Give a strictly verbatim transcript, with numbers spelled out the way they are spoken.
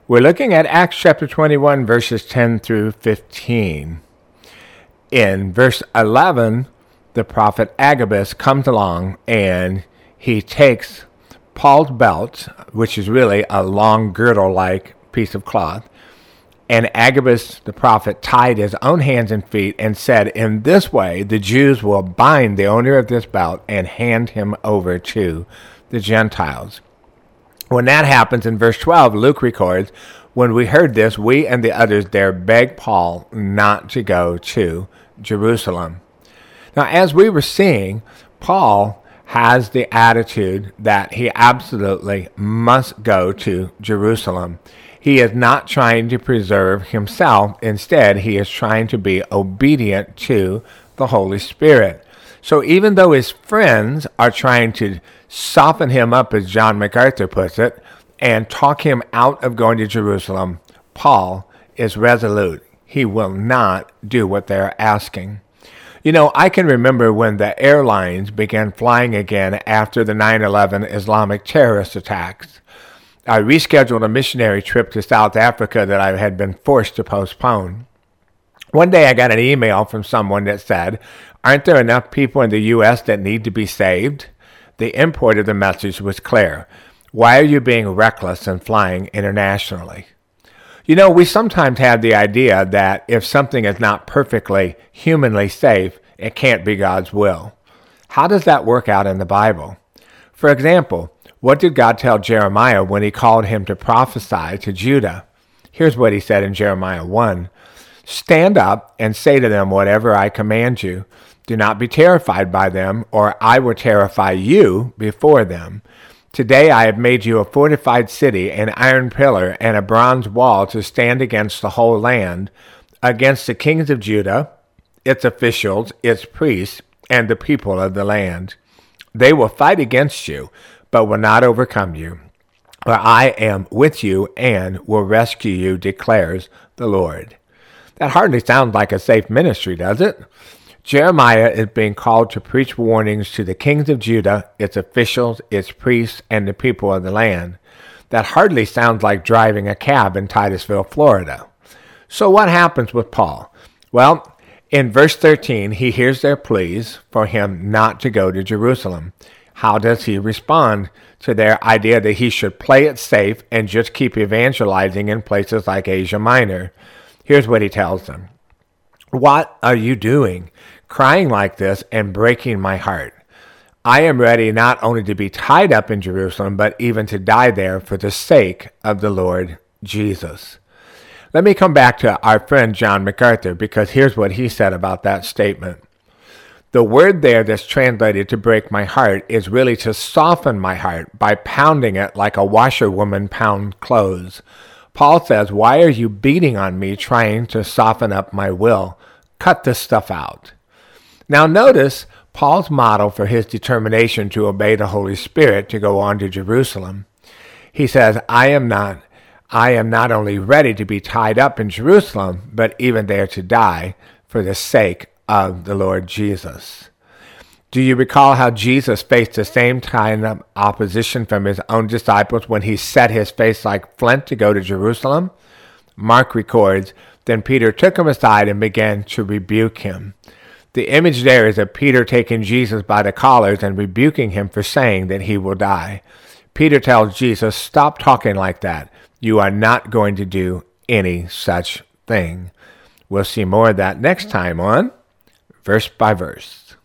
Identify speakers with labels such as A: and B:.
A: We're looking at Acts chapter twenty-one, verses ten through fifteen. In verse eleven, the prophet Agabus comes along and he takes Paul's belt, which is really a long girdle-like piece of cloth, and Agabus the prophet tied his own hands and feet and said, "In this way the Jews will bind the owner of this belt and hand him over to the Gentiles." When that happens in verse twelve, Luke records, "When we heard this, we and the others there begged Paul not to go to Jerusalem." Now, as we were seeing, Paul has the attitude that he absolutely must go to Jerusalem. He is not trying to preserve himself. Instead, he is trying to be obedient to the Holy Spirit. So even though his friends are trying to soften him up, as John MacArthur puts it, and talk him out of going to Jerusalem, Paul is resolute. He will not do what they're asking. You know, I can remember when the airlines began flying again after the nine eleven Islamic terrorist attacks. I rescheduled a missionary trip to South Africa that I had been forced to postpone. One day I got an email from someone that said, "Aren't there enough people in the U S that need to be saved?" The import of the message was clear. Why are you being reckless and flying internationally? You know, we sometimes have the idea that if something is not perfectly humanly safe, it can't be God's will. How does that work out in the Bible? For example, what did God tell Jeremiah when he called him to prophesy to Judah? Here's what he said in Jeremiah one. "Stand up and say to them whatever I command you. Do not be terrified by them, or I will terrify you before them. Today I have made you a fortified city, an iron pillar, and a bronze wall to stand against the whole land, against the kings of Judah, its officials, its priests, and the people of the land. They will fight against you, but will not overcome you. For I am with you and will rescue you, declares the Lord." That hardly sounds like a safe ministry, does it? Jeremiah is being called to preach warnings to the kings of Judah, its officials, its priests, and the people of the land. That hardly sounds like driving a cab in Titusville, Florida. So what happens with Paul? Well, in verse thirteen, he hears their pleas for him not to go to Jerusalem. How does he respond to their idea that he should play it safe and just keep evangelizing in places like Asia Minor? Here's what he tells them. "What are you doing, crying like this and breaking my heart? I am ready not only to be tied up in Jerusalem, but even to die there for the sake of the Lord Jesus." Let me come back to our friend John MacArthur, because here's what he said about that statement. The word there that's translated to break my heart is really to soften my heart by pounding it like a washerwoman pounds clothes. Paul says, "Why are you beating on me, trying to soften up my will? Cut this stuff out." Now notice Paul's model for his determination to obey the Holy Spirit to go on to Jerusalem. He says, I am not, I am not only ready to be tied up in Jerusalem, but even there to die for the sake of the Lord Jesus. Do you recall how Jesus faced the same kind of opposition from his own disciples when he set his face like flint to go to Jerusalem? Mark records, "Then Peter took him aside and began to rebuke him." The image there is of Peter taking Jesus by the collars and rebuking him for saying that he will die. Peter tells Jesus, "Stop talking like that. You are not going to do any such thing." We'll see more of that next time on Verse by Verse.